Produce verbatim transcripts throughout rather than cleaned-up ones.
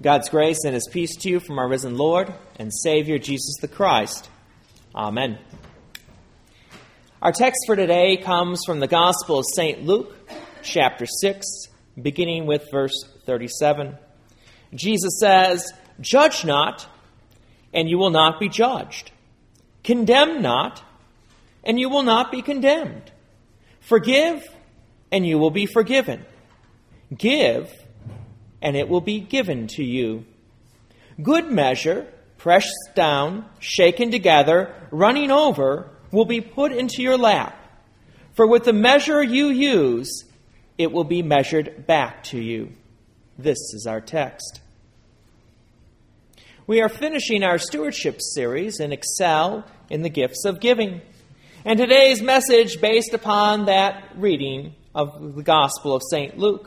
God's grace and His peace to you from our risen Lord and Savior, Jesus the Christ. Amen. Our text for today comes from the Gospel of Saint Luke, chapter six, beginning with verse thirty-seven. Jesus says, "Judge not, and you will not be judged. Condemn not, and you will not be condemned. Forgive, and you will be forgiven. Give, and it will be given to you. Good measure, pressed down, shaken together, running over, will be put into your lap. For with the measure you use, it will be measured back to you." This is our text. We are finishing our stewardship series and excel in the gifts of giving. And today's message based upon that reading of the Gospel of Saint Luke.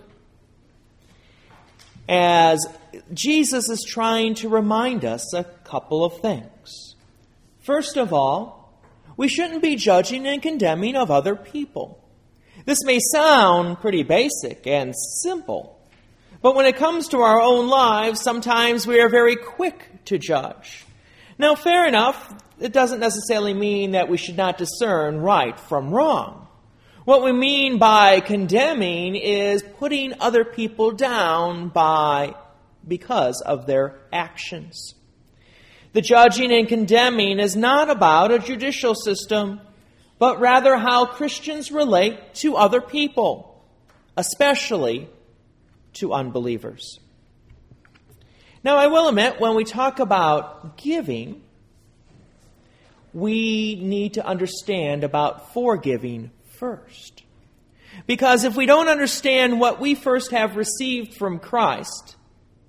As Jesus is trying to remind us a couple of things. First of all, we shouldn't be judging and condemning of other people. This may sound pretty basic and simple, but when it comes to our own lives, sometimes we are very quick to judge. Now, fair enough, it doesn't necessarily mean that we should not discern right from wrong. What we mean by condemning is putting other people down by because of their actions. The judging and condemning is not about a judicial system, but rather how Christians relate to other people, especially to unbelievers. Now, I will admit, when we talk about giving, we need to understand about forgiving first. Because if we don't understand what we first have received from Christ,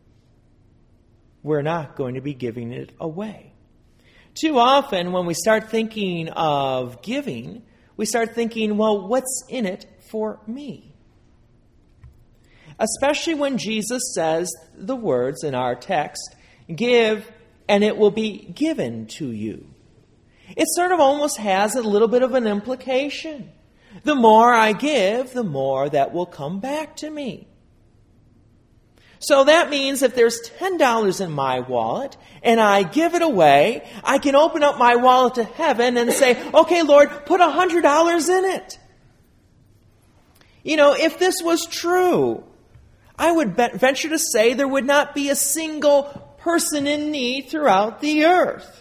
we're not going to be giving it away. Too often, when we start thinking of giving, we start thinking, well, what's in it for me? Especially when Jesus says the words in our text, "Give, and it will be given to you." It sort of almost has a little bit of an implication. The more I give, the more that will come back to me. So that means if there's ten dollars in my wallet and I give it away, I can open up my wallet to heaven and say, "Okay, Lord, put one hundred dollars in it." You know, if this was true, I would venture to say there would not be a single person in need throughout the earth.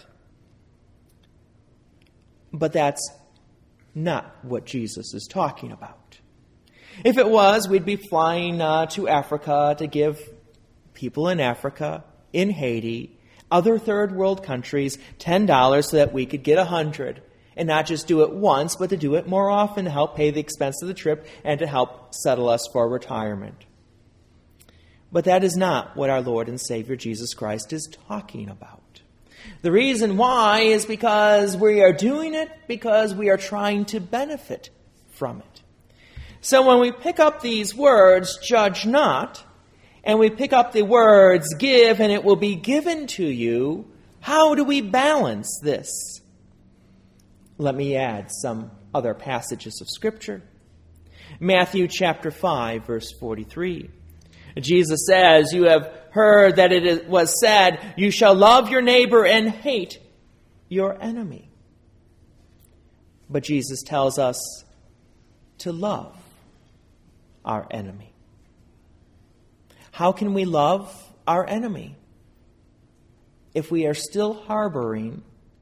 But that's not what Jesus is talking about. If it was, we'd be flying uh, to Africa to give people in Africa, in Haiti, other third world countries, ten dollars so that we could get one hundred dollars. And not just do it once, but to do it more often to help pay the expense of the trip and to help settle us for retirement. But that is not what our Lord and Savior Jesus Christ is talking about. The reason why is because we are doing it because we are trying to benefit from it. So when we pick up these words, "judge not," and we pick up the words, "give, and it will be given to you," how do we balance this? Let me add some other passages of Scripture. Matthew chapter five, verse forty-three. Jesus says, "You have heard that it was said, 'You shall love your neighbor and hate your enemy.'" But Jesus tells us to love our enemy. How can we love our enemy if we are still harboring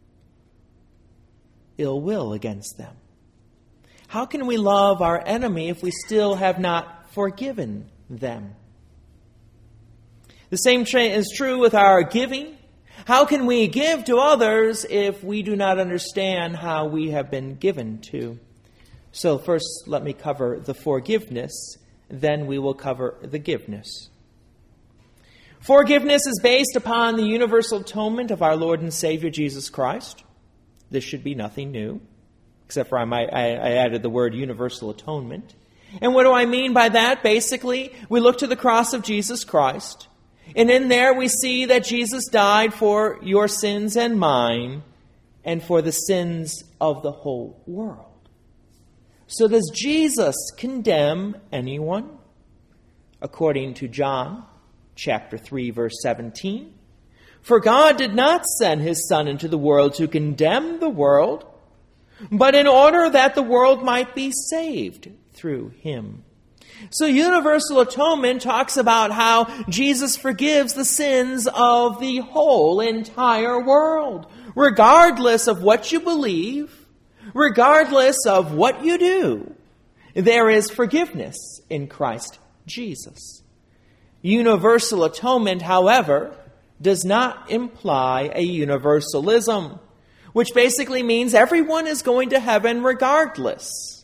ill will against them? How can we love our enemy if we still have not forgiven them? The same is true with our giving. How can we give to others if we do not understand how we have been given to? So first, let me cover the forgiveness. Then we will cover the giveness. Forgiveness is based upon the universal atonement of our Lord and Savior Jesus Christ. This should be nothing new, except for I, might, I, I added the word universal atonement. And what do I mean by that? Basically, we look to the cross of Jesus Christ. And in there we see that Jesus died for your sins and mine and for the sins of the whole world. So does Jesus condemn anyone? According to John chapter three, verse seventeen. For God did not send his Son into the world to condemn the world, but in order that the world might be saved through him. So universal atonement talks about how Jesus forgives the sins of the whole entire world, regardless of what you believe, regardless of what you do. There is forgiveness in Christ Jesus. Universal atonement, however, does not imply a universalism, which basically means everyone is going to heaven regardless.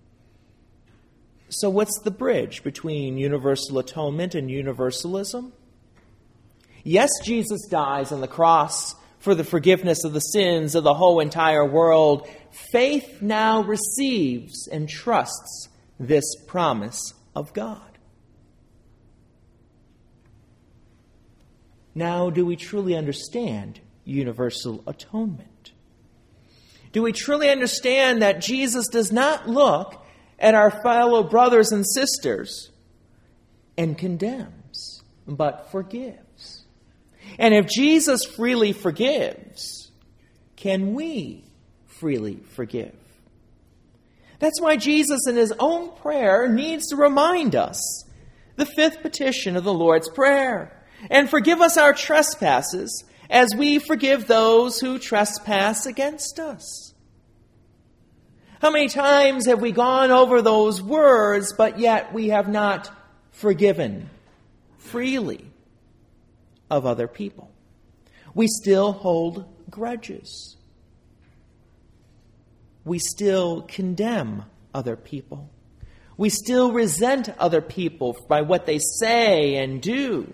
So what's the bridge between universal atonement and universalism? Yes, Jesus dies on the cross for the forgiveness of the sins of the whole entire world. Faith now receives and trusts this promise of God. Now, do we truly understand universal atonement? Do we truly understand that Jesus does not look at our fellow brothers and sisters and condemns, but forgives? And if Jesus freely forgives, can we freely forgive? That's why Jesus in his own prayer needs to remind us the fifth petition of the Lord's Prayer. And forgive us our trespasses as we forgive those who trespass against us. How many times have we gone over those words, but yet we have not forgiven freely of other people? We still hold grudges. We still condemn other people. We still resent other people by what they say and do.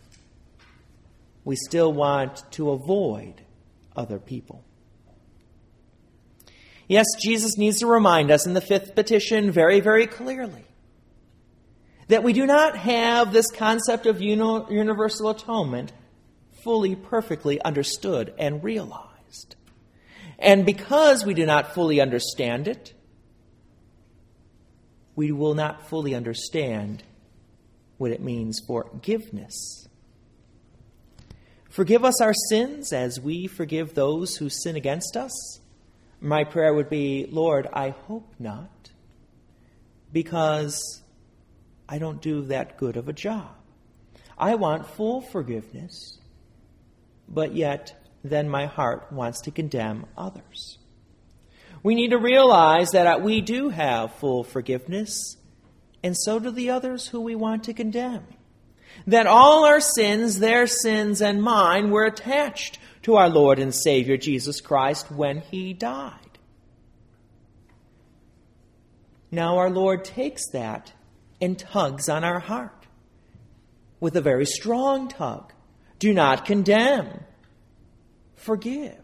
We still want to avoid other people. Yes, Jesus needs to remind us in the fifth petition very, very clearly that we do not have this concept of universal atonement fully, perfectly understood and realized. And because we do not fully understand it, we will not fully understand what it means for forgiveness. Forgive us our sins as we forgive those who sin against us. My prayer would be, Lord, I hope not, because I don't do that good of a job. I want full forgiveness, but yet then my heart wants to condemn others. We need to realize that we do have full forgiveness, and so do the others who we want to condemn. That all our sins, their sins and mine, were attached to our Lord and Savior Jesus Christ when he died. Now our Lord takes that and tugs on our heart with a very strong tug. Do not condemn. Forgive.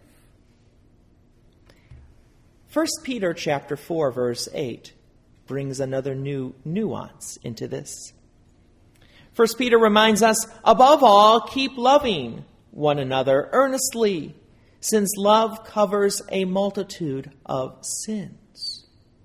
First Peter chapter four, verse eight brings another new nuance into this. First Peter reminds us, above all, keep loving one another earnestly, since love covers a multitude of sins.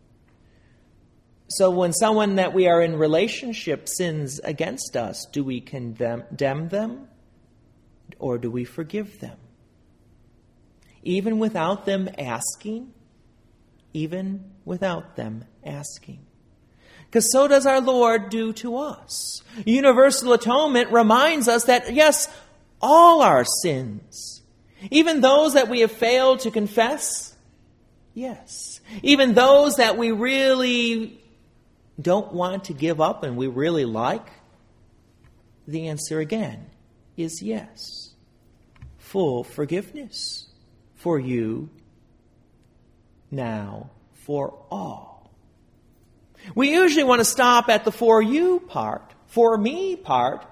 So when someone that we are in relationship sins against us, do we condemn them or do we forgive them? Even without them asking? Even without them asking. Because so does our Lord do to us. Universal atonement reminds us that, yes, all our sins, even those that we have failed to confess, yes, even those that we really don't want to give up and we really like, the answer again is yes. Full forgiveness for you, now for all. We usually want to stop at the for you part, for me part,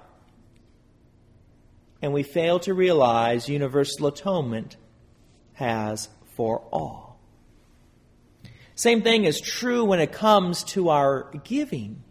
and we fail to realize universal atonement has for all. Same thing is true when it comes to our giving.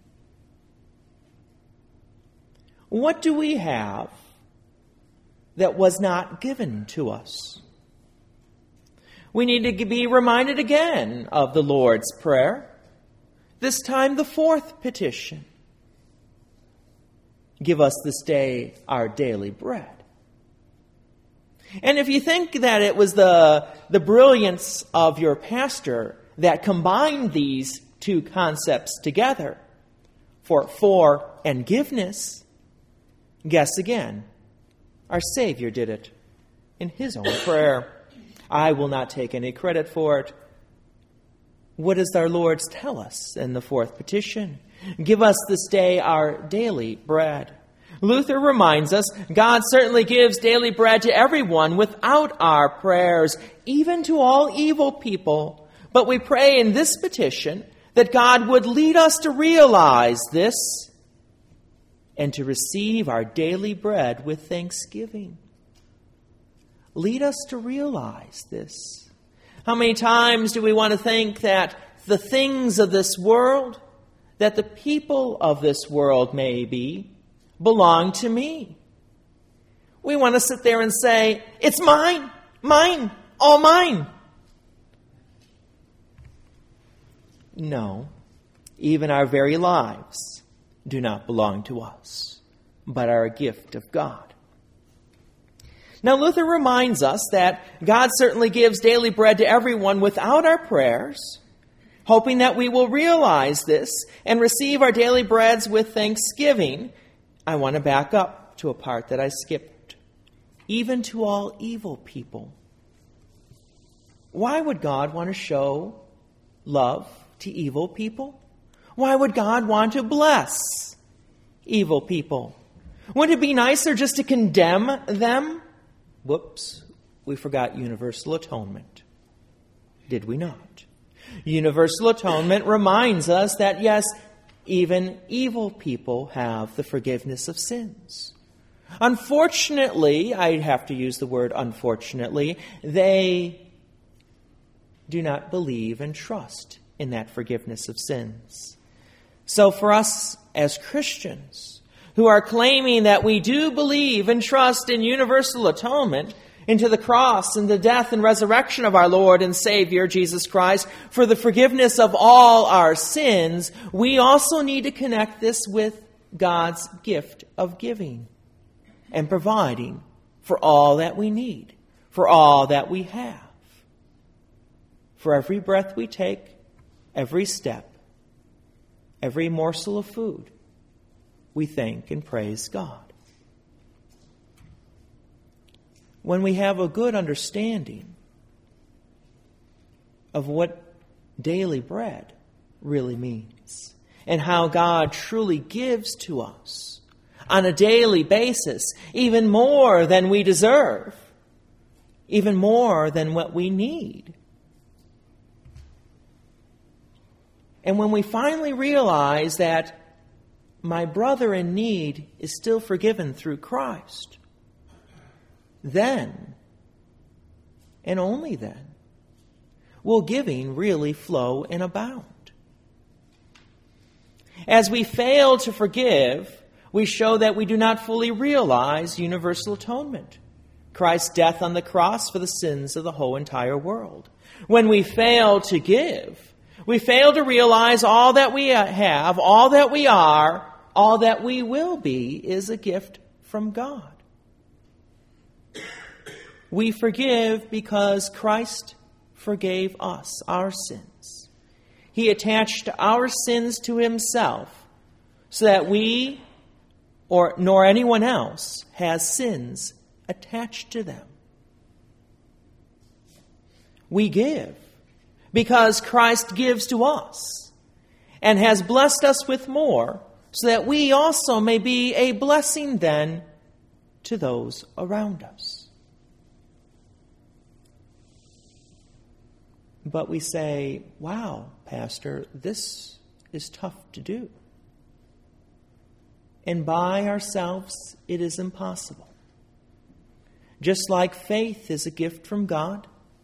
What do we have that was not given to us? We need to be reminded again of the Lord's Prayer. This time the fourth petition. Give us this day our daily bread. And if you think that it was the, the brilliance of your pastor that combined these two concepts together for for and giveness, guess again. Our Savior did it in his own prayer. I will not take any credit for it. What does our Lord tell us in the fourth petition? Give us this day our daily bread. Luther reminds us God certainly gives daily bread to everyone without our prayers, even to all evil people. But we pray in this petition that God would lead us to realize this and to receive our daily bread with thanksgiving. Lead us to realize this. How many times do we want to think that the things of this world, that the people of this world maybe, belong to me? We want to sit there and say, it's mine, mine, all mine. No, even our very lives do not belong to us, but are a gift of God. Now, Luther reminds us that God certainly gives daily bread to everyone without our prayers, hoping that we will realize this and receive our daily breads with thanksgiving. I want to back up to a part that I skipped. Even to all evil people. Why would God want to show love to evil people? Why would God want to bless evil people? Wouldn't it be nicer just to condemn them? Whoops, we forgot universal atonement. Did we not? Universal atonement reminds us that, yes, even evil people have the forgiveness of sins. Unfortunately, I have to use the word unfortunately, they do not believe and trust in that forgiveness of sins. So for us as Christians who are claiming that we do believe and trust in universal atonement, into the cross and the death and resurrection of our Lord and Savior, Jesus Christ, for the forgiveness of all our sins, we also need to connect this with God's gift of giving and providing for all that we need, for all that we have. For every breath we take, every step, every morsel of food, we thank and praise God. When we have a good understanding of what daily bread really means and how God truly gives to us on a daily basis, even more than we deserve, even more than what we need. And when we finally realize that my brother in need is still forgiven through Christ, then, and only then, will giving really flow and abound. As we fail to forgive, we show that we do not fully realize universal atonement, Christ's death on the cross for the sins of the whole entire world. When we fail to give, we fail to realize all that we have, all that we are, all that we will be is a gift from God. We forgive because Christ forgave us our sins. He attached our sins to himself so that we or nor anyone else has sins attached to them. We give because Christ gives to us and has blessed us with more, so that we also may be a blessing then to those around us. But we say, wow, Pastor, this is tough to do. And by ourselves, it is impossible. Just like faith is a gift from God,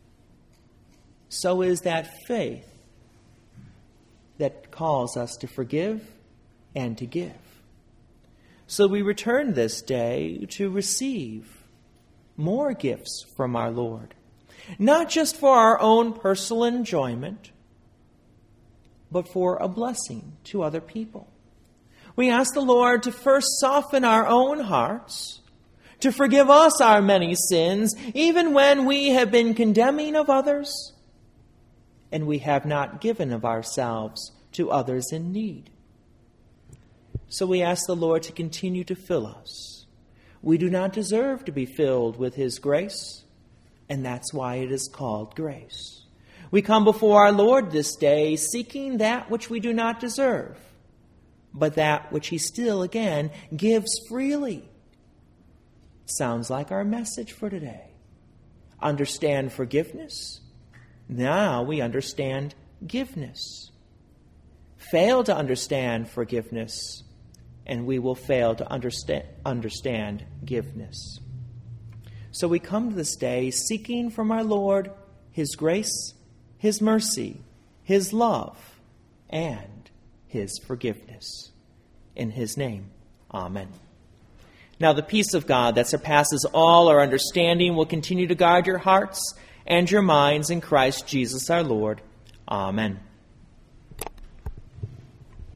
so is that faith that calls us to forgive and to give. So we return this day to receive more gifts from our Lord, not just for our own personal enjoyment, but for a blessing to other people. We ask the Lord to first soften our own hearts, to forgive us our many sins, even when we have been condemning of others, and we have not given of ourselves to others in need. So we ask the Lord to continue to fill us. We do not deserve to be filled with His grace, and that's why it is called grace. We come before our Lord this day seeking that which we do not deserve, but that which He still, again, gives freely. Sounds like our message for today. Understand forgiveness. Now we understand giveness. Fail to understand forgiveness, and we will fail to understand, understand giveness. So we come to this day seeking from our Lord His grace, His mercy, His love, and His forgiveness. In His name, amen. Now the peace of God that surpasses all our understanding will continue to guard your hearts and your minds in Christ Jesus our Lord. Amen.